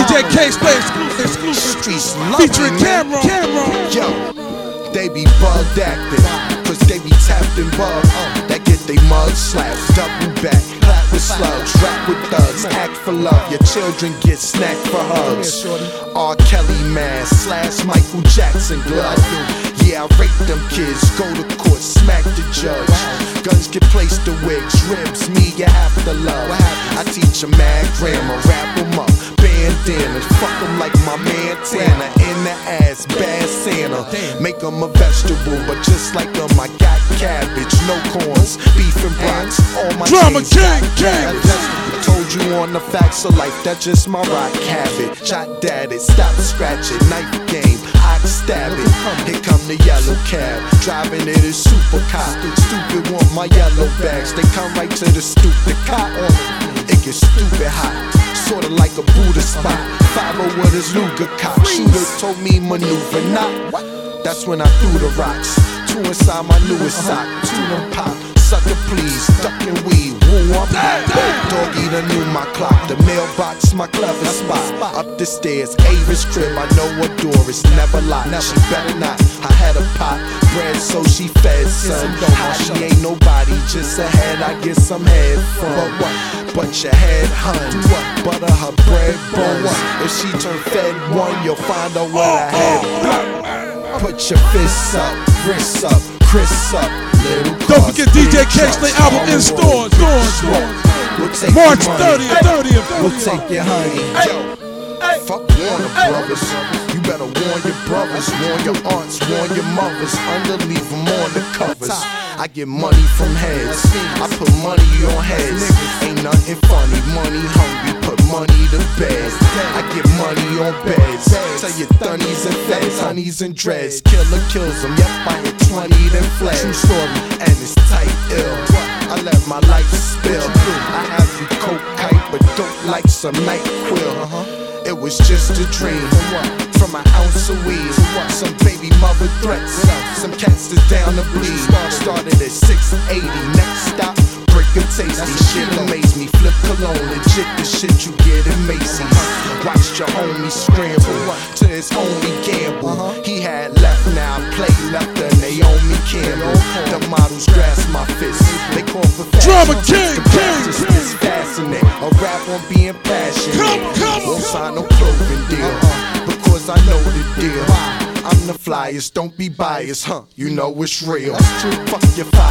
DJ K-Slay exclusive. Streets love Featuring me, man. Cameron. Yo, they be bugged acting, cause they be tapped and bugged. That get they mugs slapped, double back, clap with slugs, rap with thugs, act for love. Your children get snacked for hugs. R. Kelly mask / Michael Jackson glove. Yeah, I rape them kids, go to court, smack the judge. Guns get placed to wigs, ribs, me you have to love. I teach 'em mad grammar, wrap 'em up, bandanas, fuck 'em like my man Tanner. In the ass, bad Santa, make 'em a vegetable, but just like 'em I got cabbage, no corns, beef and brats, all my Drama chains King, got told you on the facts of life, that's just my rock habit. Shot at it, stop scratch it, knife game, I stab it. Here come the yellow cab, driving it is super cop. Stupid want my yellow bags, they come right to the stoop. The cop on it, it gets stupid hot, sorta like a Buddha spot. 5-0 with his Luger cock, shooter told me maneuver not. That's when I threw the rocks, 2 inside my newest sock, 2 them pop. Sucker please, duck and weave, woo I'm back. Doggy done knew my clock, the mailbox my clever spot. Up the stairs, Ava's crib, I know what door is never locked. She better not, I had a pot, bread so she fed son. How she ain't nobody, just ahead I get some head from. But your head hun, butter her bread buns. If she turn fed one, you'll find her with a head. Put your fists up, wrists up, Chris up. Don't forget DJ K-Slay album in stores. We'll March 30th. We'll take your honey. Yo, fuck Warner Brothers. You better warn your brothers, warn your aunts, warn your mothers. Underleave them on the covers. I get money from heads, I put money on heads. Ain't nothing funny, money hungry, put money to bed. I get money on beds. Tell your thunnies and feds, honeys and dreads. Killer kills them, yep, I hit 20 then fled. True story, and it's tight ill. I let my life spill. I have you coke kite, but don't like some NyQuil. It was just a dream. From an ounce of weed, some baby mother threats, some cats that's down to bleed. Started at 680, next stop, brick of tasty. Shit amaze me, flip cologne, legit the shit you get in Macy's. Watched your homie scramble to his only gamble. He had left, now I play left and they owe me Campbell. The models grasp my fist, they call for fashion. Drama King. It's fascinating, a rap on being passionate. Won't sign no clothing deal, because I know the deal. I'm the flyest, don't be biased, you know it's real. Fuck your 5%,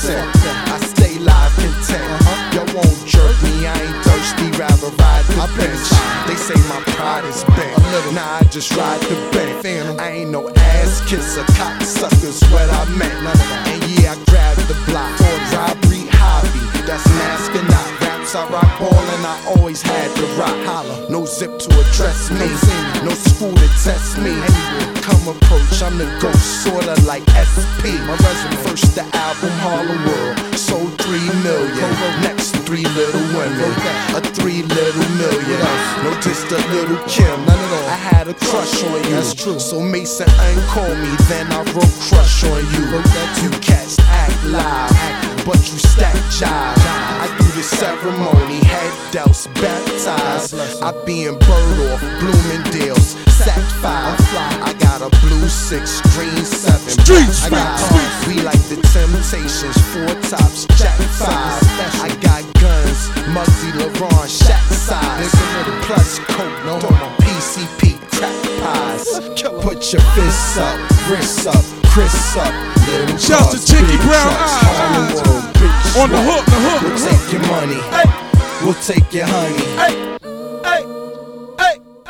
I stay live content. Yo won't jerk me, I ain't thirsty, rather ride the bench. They say my pride is bent, nah I just ride the bench. I ain't no ass kisser, cocksuckers what I meant. And yeah I grabbed the block, robbery hobby, that's an astronaut. Raps I rock ball and I always had to rock. No zip to address me, no school to test me. Come approach, I'm the ghost, sorta like SP. My resume, first the album Harlem World, sold 3 million. Next 3 little women, a 3 little million. No diss to Little Kim, none at all. I had a crush on you, that's true. So Mason uncall me, then I wrote crush on you. You cats act live, but you stack jive. I do the ceremony, head douse, baptized. I be in Birdorf, Bloomingdale's, Sack 5. I got a blue 6, green 7. We like the Temptations, 4 tops, Jack 5. I got guns, Muggsy, LeBron, Shaq size. Plus coke, no more PCP, crack pies. Put your fists up, wrists up, Chris up. Shouts to Chicky Brown Eyes. On the hook. We'll take your money, we'll take your honey.